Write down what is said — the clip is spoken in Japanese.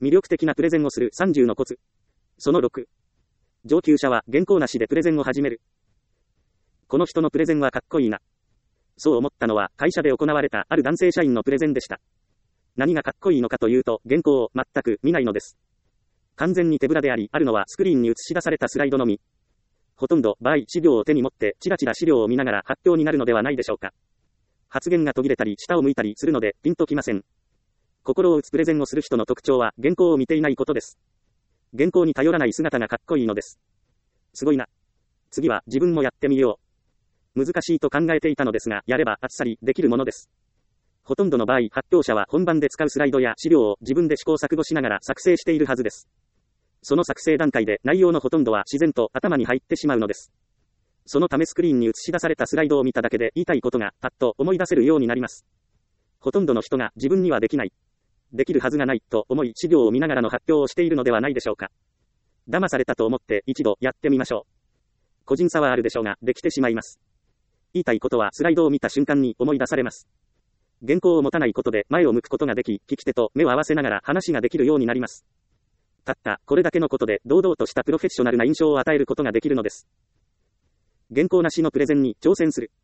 魅力的なプレゼンをする30のコツ。その6。上級者は原稿なしでプレゼンを始める。この人のプレゼンはかっこいいな。そう思ったのは会社で行われたある男性社員のプレゼンでした。何がかっこいいのかというと、原稿を全く見ないのです。完全に手ぶらであり、あるのはスクリーンに映し出されたスライドのみ。ほとんど場合、資料を手に持ってチラチラ資料を見ながら発表になるのではないでしょうか。発言が途切れたり下を向いたりするのでピンときません。心を打つプレゼンをする人の特徴は原稿を見ていないことです。原稿に頼らない姿がかっこいいのです。すごいな。次は自分もやってみよう。難しいと考えていたのですが、やればあっさりできるものです。ほとんどの場合、発表者は本番で使うスライドや資料を自分で試行錯誤しながら作成しているはずです。その作成段階で内容のほとんどは自然と頭に入ってしまうのです。そのためスクリーンに映し出されたスライドを見ただけで言いたいことがパッと思い出せるようになります。ほとんどの人が自分にはできない、できるはずがないと思い資料を見ながらの発表をしているのではないでしょうか。騙されたと思って一度やってみましょう。個人差はあるでしょうが、できてしまいます。言いたいことはスライドを見た瞬間に思い出されます。原稿を持たないことで前を向くことができ、聞き手と目を合わせながら話ができるようになります。たったこれだけのことで堂々としたプロフェッショナルな印象を与えることができるのです。原稿なしのプレゼンに挑戦する。